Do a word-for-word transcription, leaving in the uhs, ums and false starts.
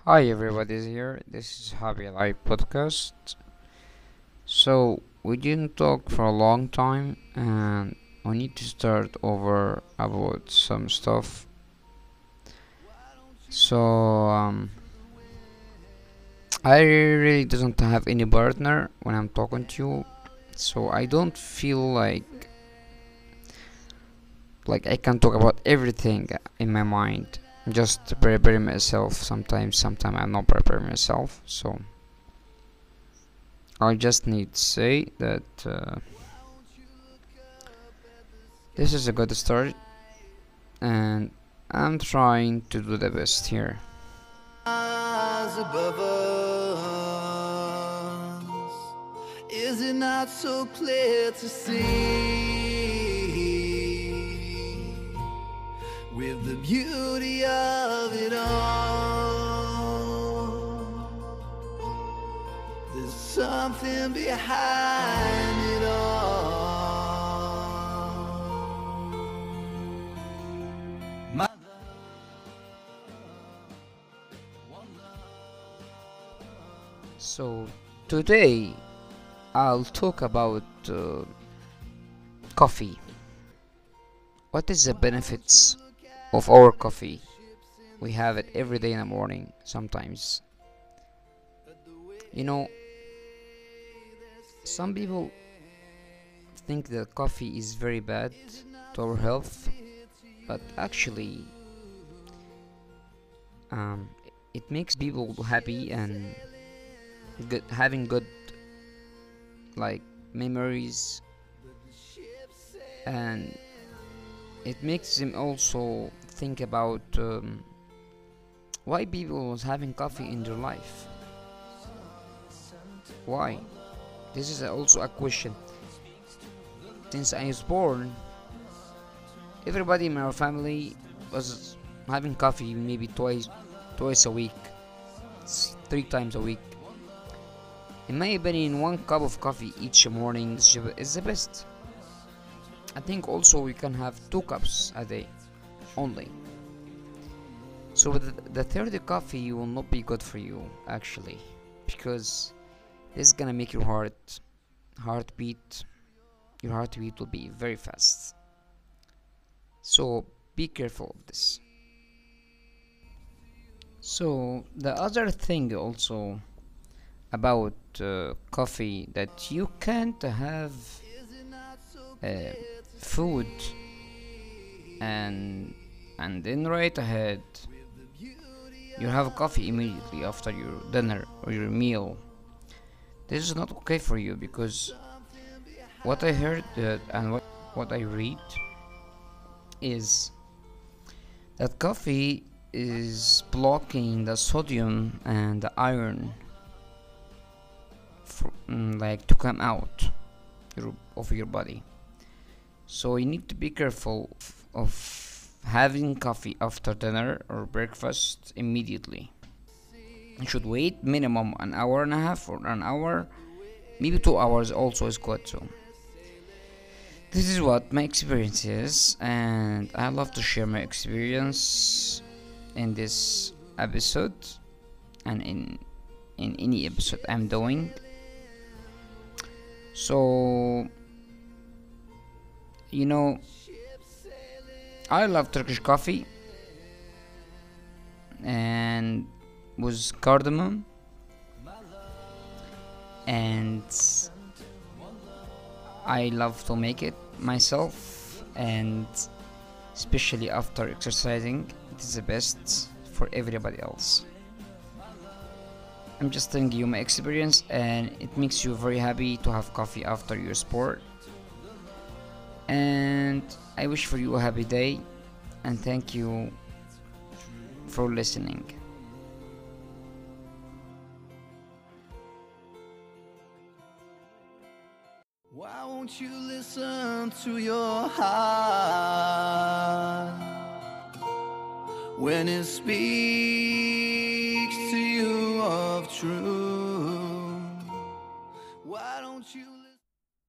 Hi, everybody's here. This is Happy Life Podcast. So, we didn't talk for a long time, and we need to start over about some stuff. So, um, I really doesn't have any partner when I'm talking to you, so I don't feel like like I can talk about everything in my mind. Just to prepare myself. Sometimes, sometimes I'm not preparing myself. So I just need to say that. Uh, This is a good start, and I'm trying to do the best here. Stars above us, is it not so clear to see with the beauty of it all? There's something behind it all. My So, today I'll talk about uh, coffee. What is the benefits of our coffee? We have it every day in the morning, sometimes. You know, some people think that coffee is very bad to our health, but actually, um, it makes people happy and good, having good like memories, and it makes them also think about um, why people was having coffee in their life. Why? This is also a question. Since I was born, everybody in our family was having coffee maybe twice, twice a week, three times a week. In my opinion, one cup of coffee each morning is the best. I think also we can have two cups a day only. So the, the third coffee will not be good for you actually, because this is gonna make your heart heartbeat. Your heartbeat will be very fast. So be careful of this. So the other thing also about uh, coffee, that you can't have uh, food and and then right ahead you have coffee immediately after your dinner or your meal. This is not okay for you, because what I heard uh, and what, what I read is that coffee is blocking the sodium and the iron for, mm, like to come out your, of your body. So you need to be careful of, of having coffee after dinner or breakfast immediately. You should wait minimum an hour and a half or an hour, maybe two hours also is good. So this is what my experience is, and I love to share my experience in this episode and in in any episode I'm doing. So you know, I love Turkish coffee and with cardamom, and I love to make it myself, and especially after exercising, it is the best for everybody else. I'm just telling you my experience, and it makes you very happy to have coffee after your sport. And I wish for you a happy day, and thank you for listening. Why won't you listen to your heart when it speaks to you of truth?